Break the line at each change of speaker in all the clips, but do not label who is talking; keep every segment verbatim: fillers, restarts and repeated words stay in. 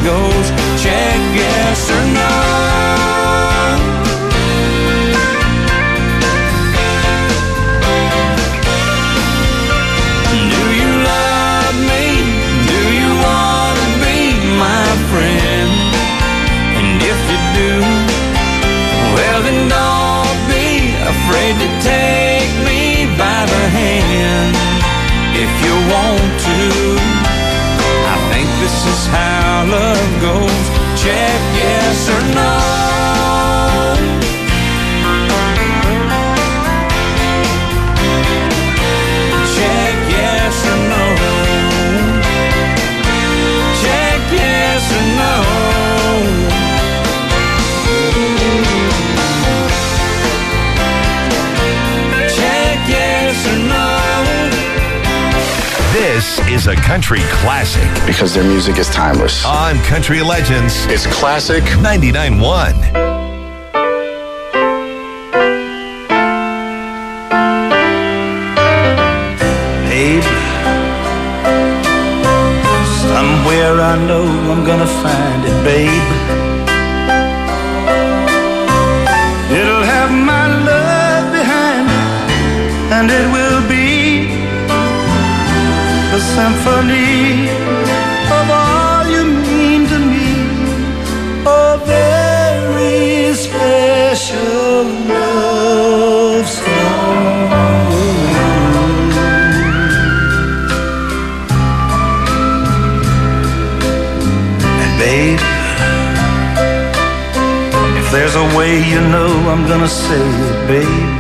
goes. Check yes or no. Do you love me? Do you want to be my friend? And if you do, well then don't be afraid to take me by the hand. If you want to, I think this is how love goes. Check yes or no. Check yes or no. Check yes or no. Check yes or no.
This is a country classic.
Because their music is timeless.
On Country Legends.
It's classic.
ninety-nine point one.
Babe, somewhere I know I'm gonna find it, babe. It'll have my love behind it, and it will be a symphony of all you mean to me, a very special love song. And babe, if there's a way you know I'm gonna say it, babe.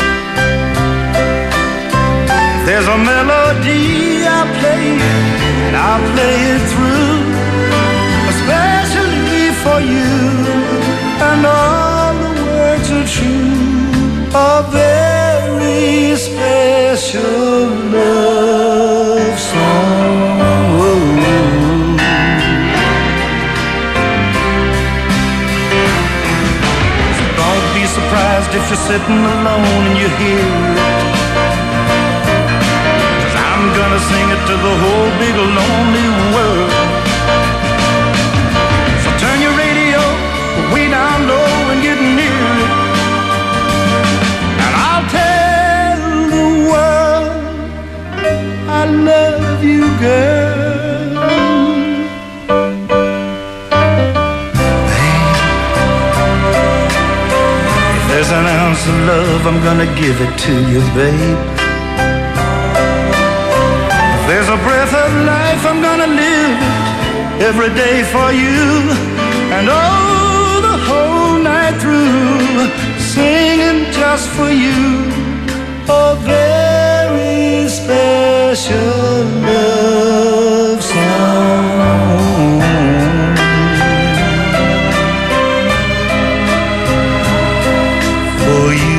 If there's a melody I'll play it, and I'll play it through, especially for you, and all the words are true, a very special love song. So don't be surprised if you're sitting alone and you hear it. I'm gonna sing it to the whole big lonely world. So turn your radio way down low and get near it, and I'll tell the world I love you, girl. Babe, if there's an ounce of love, I'm gonna give it to you, babe. There's a breath of life, I'm gonna live it every day for you, and oh, the whole night through, singing just for you, a very special love song. For you.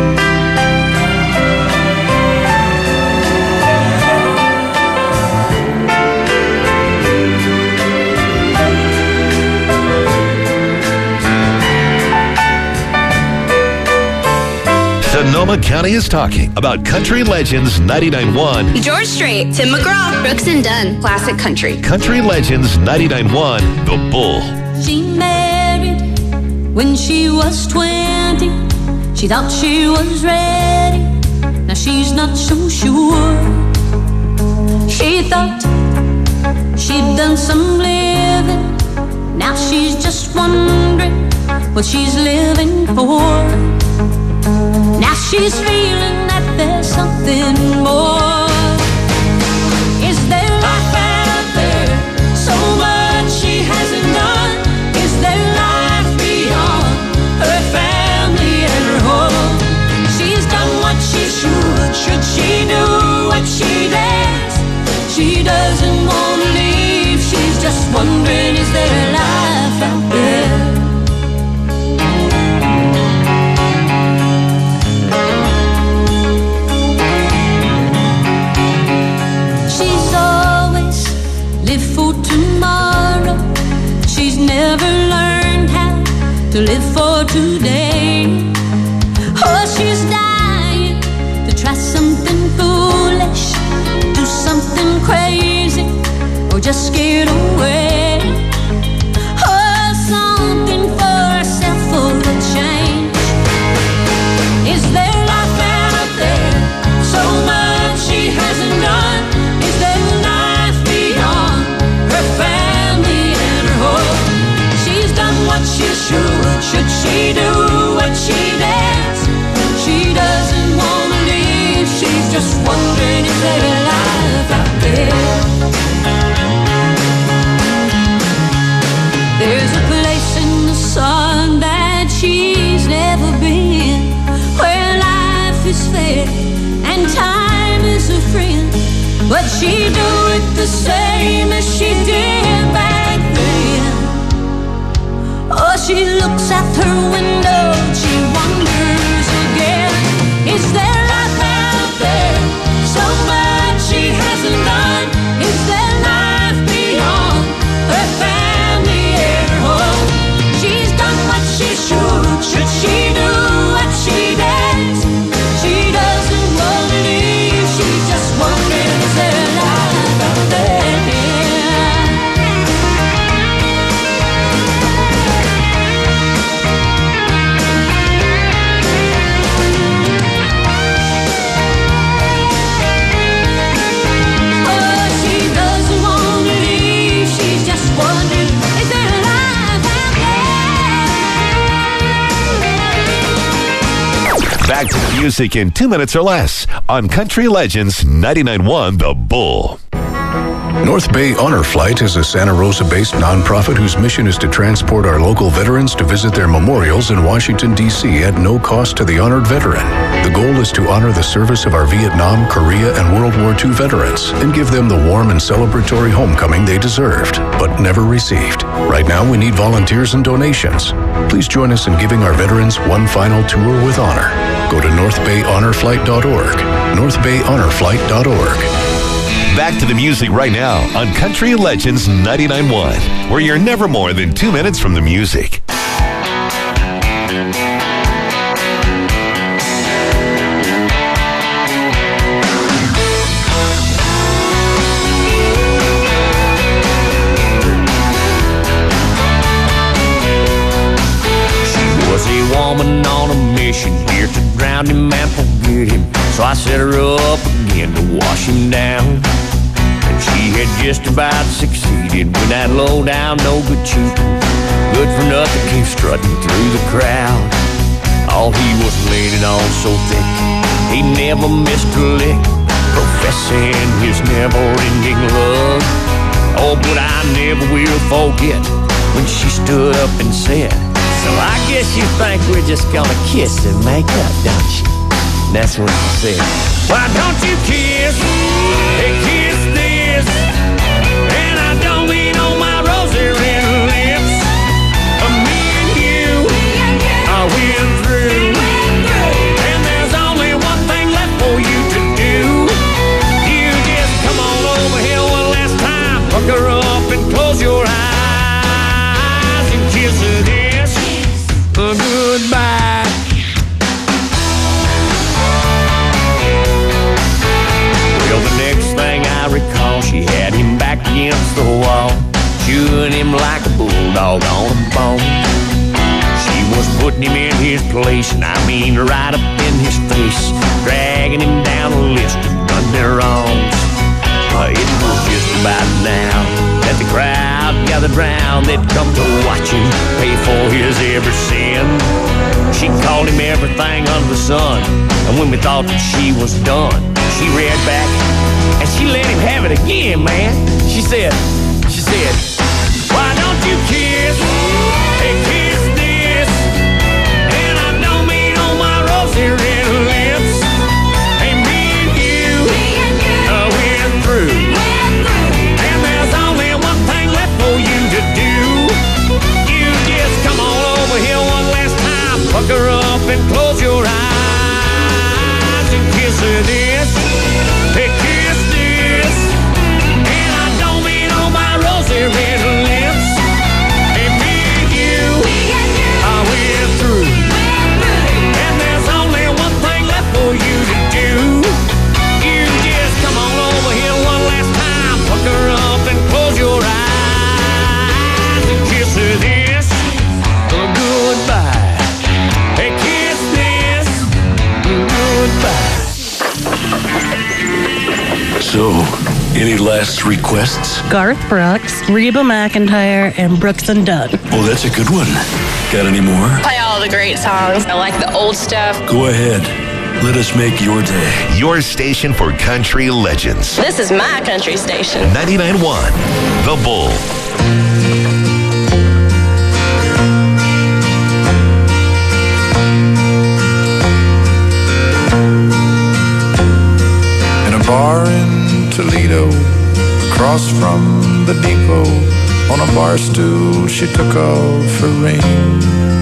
Sonoma County is talking about Country Legends ninety-nine point one.
George Strait, Tim McGraw, Brooks and Dunn, Classic Country.
Country Legends ninety-nine point one, The Bull.
She married when she was twenty. She thought she was ready. Now she's not so sure. She thought she'd done some living. Now she's just wondering what she's living for. Now she's feeling that there's something more. Is there life out there? So much she hasn't done. Is there life beyond her family and her home? She's done what she should. Should she do what she dares? She doesn't want to leave. She's just wondering, is there life out there? Never learned how to live for today. Oh, she's dying to try something foolish, do something crazy, or just get away. she do it the same as she did back then? Oh, she looks out her window, she wonders again. Is there life out there? So much she hasn't done. Is there life beyond her family and her home? She's done what she should. Should she do what she does? She doesn't want to leave. She just wonders, is there life out there?
Back to the music in two minutes or less on Country Legends ninety-nine point one The Bull.
North Bay Honor Flight is a Santa Rosa-based nonprofit whose mission is to transport our local veterans to visit their memorials in Washington, D C at no cost to the honored veteran. The goal is to honor the service of our Vietnam, Korea, and World War Two veterans and give them the warm and celebratory homecoming they deserved, but never received. Right now, we need volunteers and donations. Please join us in giving our veterans one final tour with honor. Go to north bay honor flight dot org, north bay honor flight dot org.
Back to the music right now on Country Legends ninety-nine point one, where you're never more than two minutes from the music.
She was a woman on a mission here to drown him and forget him. So I set her up again to wash him down. And she had just about succeeded when that low down, no good cheat, good for nothing, came strutting through the crowd. Oh, he was laying it on so thick, he never missed a lick, professing his never-ending love. Oh, but I never will forget when she stood up and said, so I guess you think we're just gonna kiss and make up, don't you? That's what she said. Why don't you kiss? Hey, kiss this. And I don't mean on my rosy red lips. Uh, me and you, I went through. And there's only one thing left for you to do. You just come on over here one last time, pucker up and close your eyes and kiss this. Uh, goodbye. I recall she had him back against the wall, chewing him like a bulldog on a bone. She was putting him in his place, and I mean right up in his face, dragging him down a list of done their wrongs. Uh, it was just about now that the crowd gathered round. They'd come to watch him pay for his every sin. She called him everything under the sun, and when we thought that she was done, she read back and she let him have it again, man. She said, she said, why don't you kiss? Hey, kiss this. And I don't mean on my rosy red lips. Hey, me and you, uh, went through. And there's only one thing left for you to do. You just come on over here one last time, pucker up and close your eyes and kiss her this. Hey, kiss this. And I don't mean on my rosy red lips. Hey, me and you, I went through. And there's only one thing left for you to do. You just come on over here one last time, pucker up and close your eyes and kiss her this. Goodbye. Hey, kiss this. Goodbye.
So, any last requests?
Garth Brooks, Reba McEntire, and Brooks and Dunn.
Oh, that's a good one. Got any more?
Play all the great songs. I like the old stuff.
Go ahead. Let us make your day.
Your station for country legends.
This is my country station.
ninety-nine point one The Bull.
In a bar in
Toledo, across from the depot, on a bar stool she took off her ring.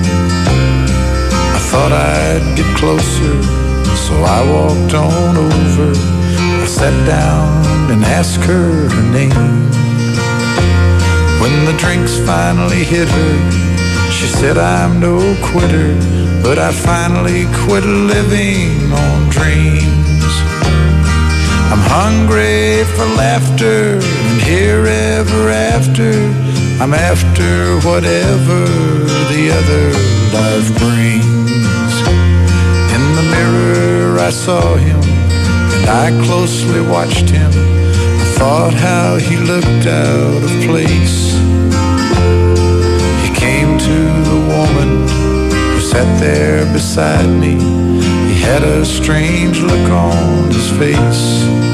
I thought I'd get closer, so I walked on over. I sat down and asked her her name. When the drinks finally hit her, she said, I'm no quitter, but I finally quit living on dreams. I'm hungry for laughter, and here ever after, I'm after whatever the other life brings. In the mirror I saw him, and I closely watched him. I thought how he looked out of place. He came to the woman who sat there beside me. He had a strange look on his face.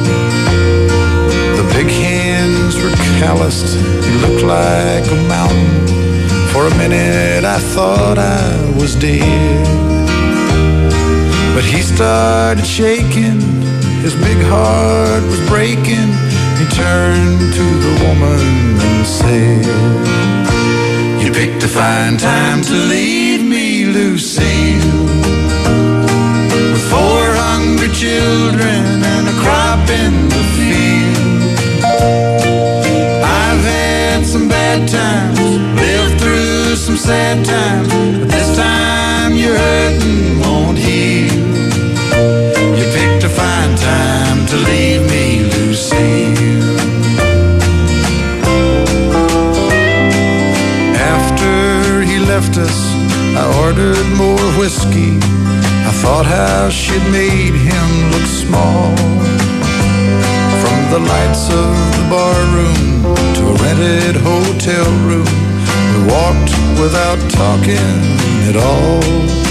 The big hands were calloused, he looked like a mountain. For a minute I thought I was dead. But he started shaking, his big heart was breaking. He turned to the woman and said, you picked a fine time to leave me, Lucille, with four hungry children and a crop in the field. I've had some bad times, lived through some sad times, but this time your hurting won't heal. You picked a fine time to leave me, Lucille. After he left us, I ordered more whiskey. I thought how she'd made him look small. From the lights of the bar room to a rented hotel room, we walked without talking at all.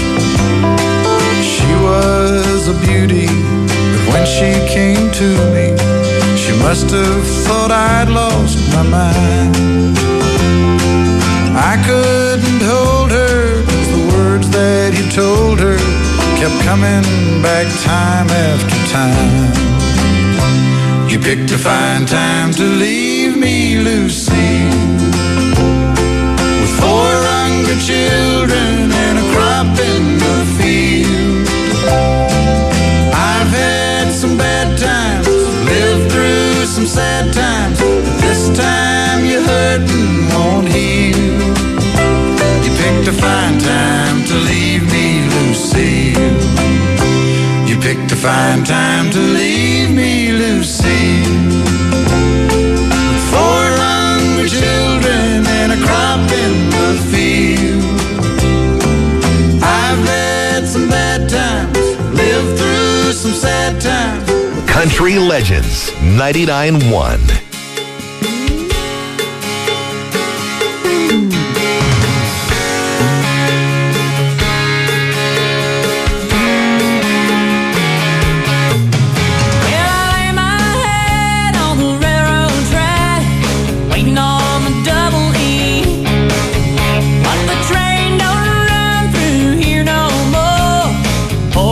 She was a beauty, but when she came to me, she must have thought I'd lost my mind. I couldn't hold her, 'cause the words that he told her kept coming back time after time. You picked a fine time to leave me, Lucille, with four hungry children and a crop in the field. I've had some bad times, lived through some sad times, but this time your hurting won't heal. You picked a fine time to leave me, Lucille. You picked a fine time to leave me, Lucille, with four hungry children and a crop in the field. I've had some bad times, lived through some sad times.
Country Legends ninety-nine point one.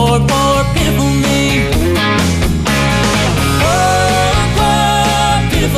Pitiful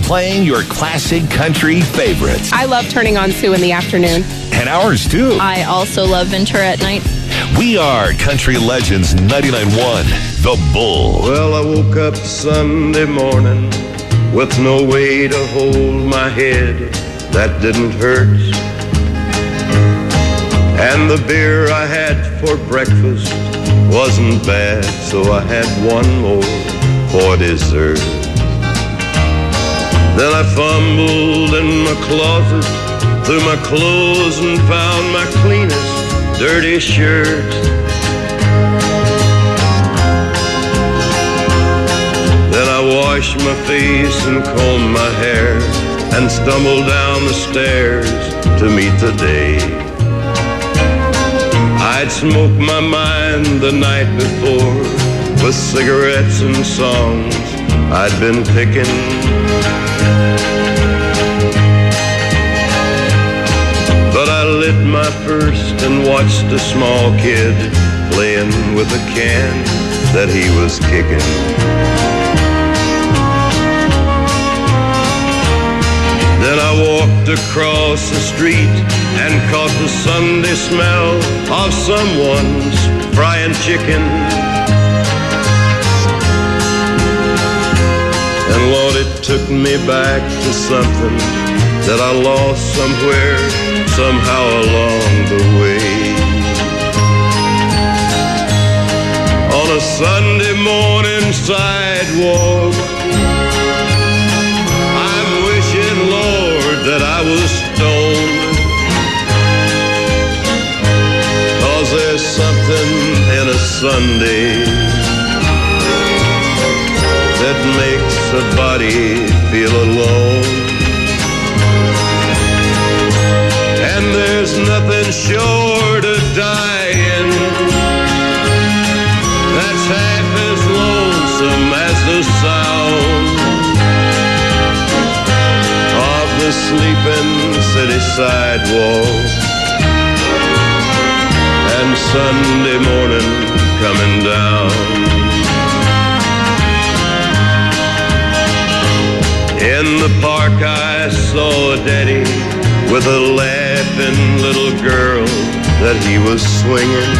playing your classic country favorites.
I love turning on Sue in the afternoon.
And ours too.
I also love Ventura at night.
We are Country Legends ninety-nine point one, The Bull.
Well, I woke up Sunday morning with no way to hold my head that didn't hurt. And the beer I had for breakfast wasn't bad, so I had one more for dessert. Then I fumbled in my closet, through my clothes and found my cleanest dirty shirt. Then I washed my face and combed my hair and stumbled down the stairs to meet the day. I'd smoked my mind the night before with cigarettes and songs I'd been picking. But I lit my first and watched a small kid playing with a can that he was kicking. Then I walked across the street and caught the Sunday smell of someone's frying chicken. And Lord, it took me back to something that I lost somewhere, somehow along the way. On a Sunday morning sidewalk, I'm wishing, Lord, that I was stoned. 'Cause there's something in a Sunday that makes a body feel alone. And there's nothing short of dying that's half as lonesome as the sound of the sleeping city sidewalk and Sunday morning coming down. In the park I saw a daddy with a laughing little girl that he was swinging.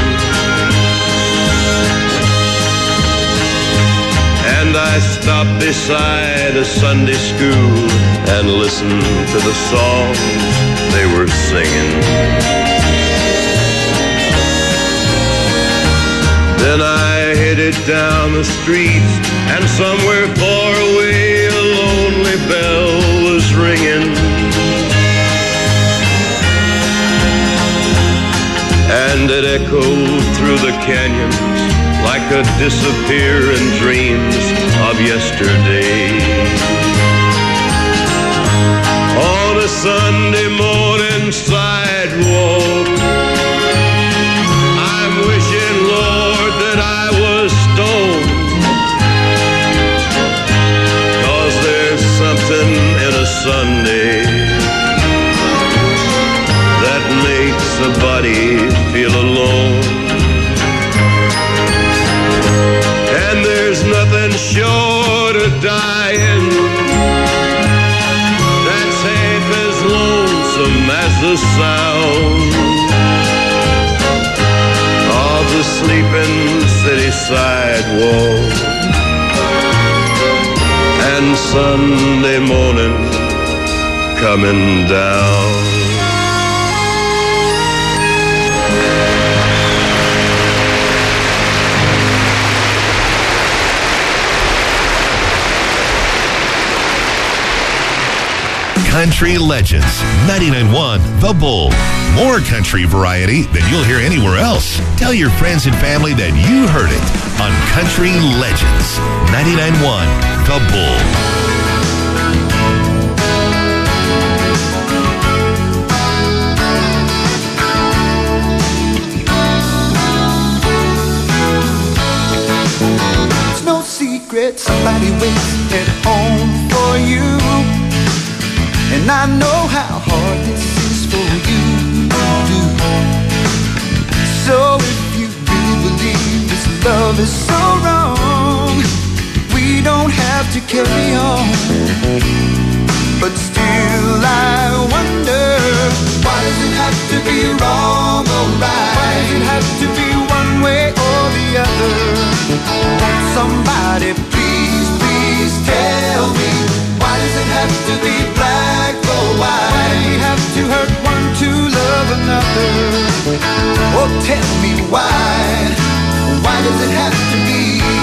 And I stopped beside a Sunday school and listened to the songs they were singing. Then I headed down the street and somewhere far away a lonely bell was ringing. And it echoed through the canyons like a disappearing dreams of yesterday. On a Sunday morning sidewalk, I'm wishing, Lord, that I was stoned. 'Cause there's something in a Sunday that makes a body feel alone. And there's nothing short of dying that's half as lonesome as the sound of the sleeping city sidewalk and Sunday morning coming down.
Country Legends ninety-nine point one, The Bull. More country variety than you'll hear anywhere else. Tell your friends and family that you heard it on Country Legends ninety-nine point one, The Bull.
It's no secret somebody waits at home for you. And I know how hard this is for you to do. So if you really believe this love is so wrong, we don't have to carry on. but still I wonder, why does it have to be wrong or right? Why does it have to be one way or the other? Won't somebody please, please tell me, why does it have to be black or white? Why do we have to hurt one to love another? Oh, tell me why, why does it have to be?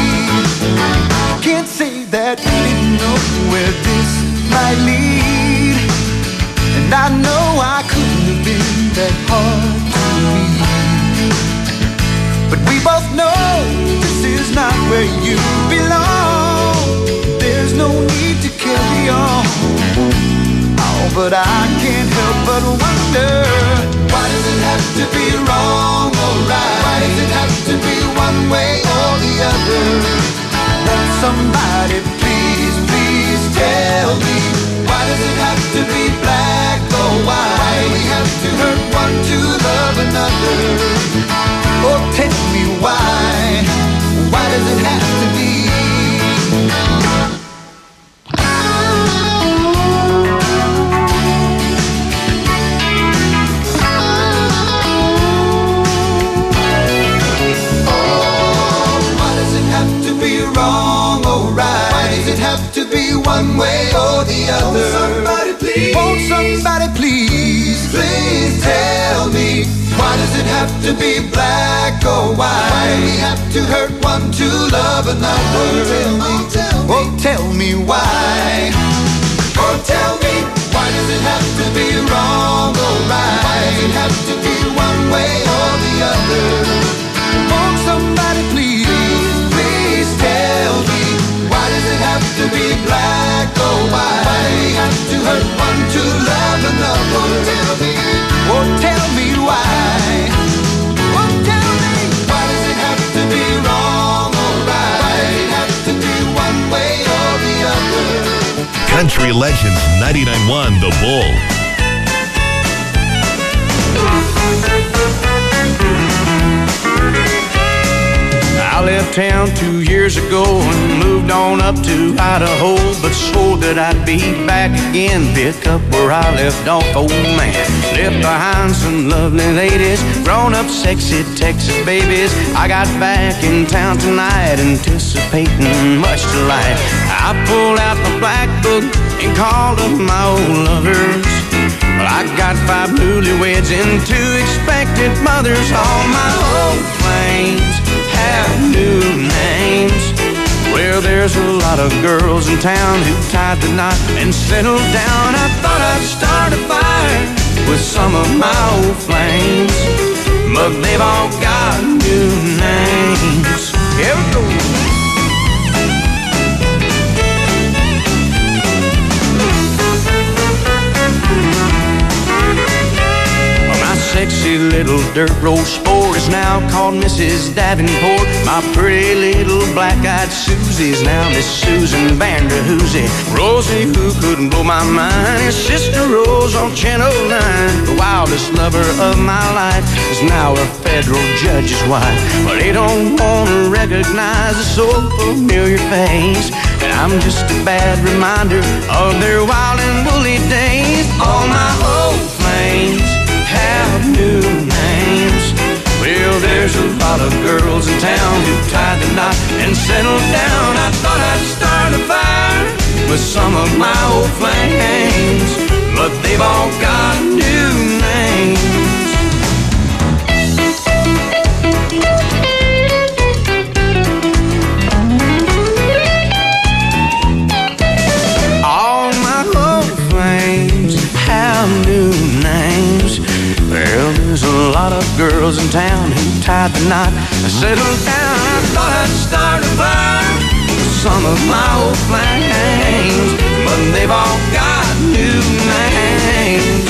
Can't say that we didn't know where this might lead, and I know I couldn't have been that hard to read, but we both know this is not where you belong. There's no need to carry on. Oh, but I can't help but wonder, why does it have to be wrong or right? Why does it have to be one way or the other? Won't somebody please, please tell me, why does it have to be black or white? Why do we have to hurt one to love another? Oh, tell me why, why does it have to be? Wrong or right? Why does it have to be one way or the other? Won't somebody please, won't somebody please, please tell me, why does it have to be black or white? Why do we have to hurt one to love another? Oh, tell me, oh, tell me, oh, tell me why. Oh, tell me, why does it have to be wrong or right? Why does it have to be one way or the other? Won't somebody please, tell me, why does it have to be black or white? Why do we have to hurt one to love another? Oh, tell me, oh, tell me why. Oh, tell me, why does it have to be wrong or right? Why does it have to be one way or the other?
Country Legends ninety-nine point one The Bull.
I left town two years ago and moved on up to Idaho, but swore that I'd be back again, pick up where I left off, old man. Left behind some lovely ladies, grown-up sexy Texas babies. I got back in town tonight, anticipating much delight. I pulled out my black book and called up my old lovers. Well, I got five newlyweds and two expected mothers. All my old flames have new names. Well, there's a lot of girls in town who tied the knot and settled down. I thought I'd start a fire with some of my old flames, but they've all got new names. Here we go. Sexy little dirt road sport is now called Missus Davenport. My pretty little black-eyed Susie's now Miss Susan Vanderhoosie. Rosie, who couldn't blow my mind, is Sister Rose on Channel nine. The wildest lover of my life is now a federal judge's wife. But they don't want to recognize a so familiar face, and I'm just a bad reminder of their wild and woolly days. All my old flames have new names. Well, there's a lot of girls in town who tied the knot and settled down. I thought I'd start a fire with some of my old flames, but they've all got new names. All my old flames have new names. Well, there's a lot of girls in town who tied the knot and settled down. I thought I'd start a fire with some of my old flames, but they've all got new names.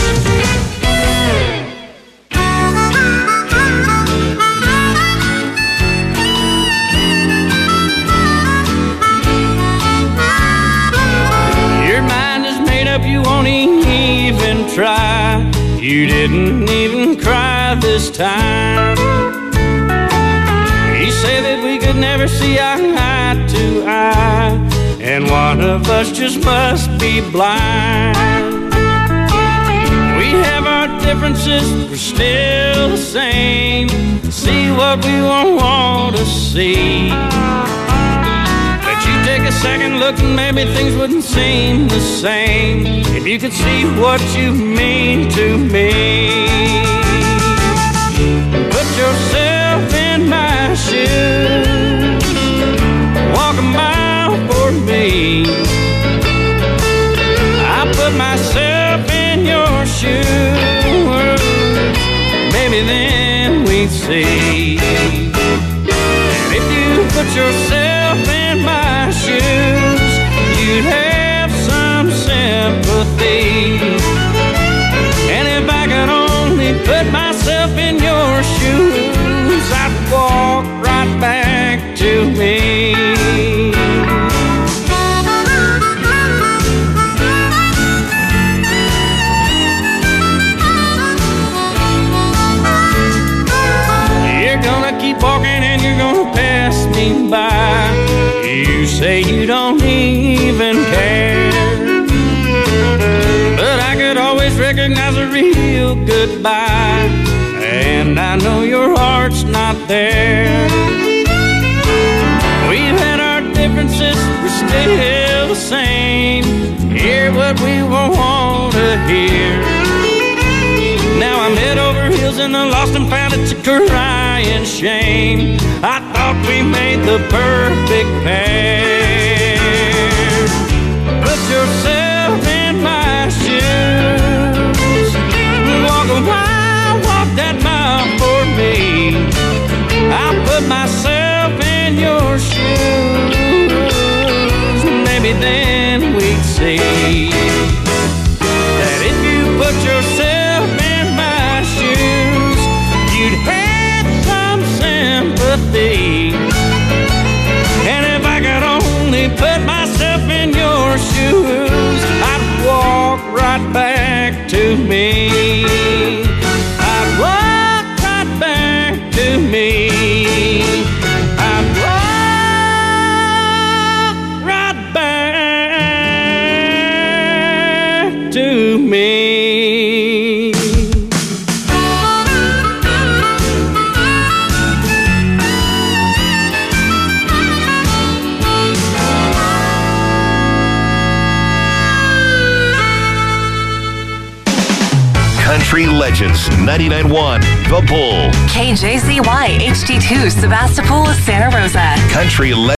Your mind is made up, you won't even try. You didn't even cry this time. You say that we could never see eye to eye,
and one of us just must be blind. We have our differences, we're still the same. See what we won't want to see. But you take a second look and maybe things wouldn't seem the same if you could see what you mean to me. Put yourself in my shoes, walk a mile for me. I put myself in your shoes, maybe then we'd see. And if you put yourself in my shoes, you'd have some sympathy. And if I could only put myself in your shoes, I'd walk right back to me. You're gonna keep walking and you're gonna pass me by. You say you don't even care, but I could always recognize a real goodbye, and I know your heart's not there. We've had our differences, we're still the same. Hear what we want to hear. Now I'm head over heels in the lost and found, it's a crying shame. I thought we made the perfect pair. Put yourself in my shoes, walk a mile, walk that mile for me. I'll put myself in your shoes, maybe then we'd see that if you put yourself in my shoes, you'd have some sympathy. And if I could only put myself in your shoes, I'd walk right back to me. I'd walk right back to me. I'd walk right back to me.
Country Legends ninety-nine point one The Bull.
K J Z Y H D two Sebastopol, Santa Rosa.
Country Legends.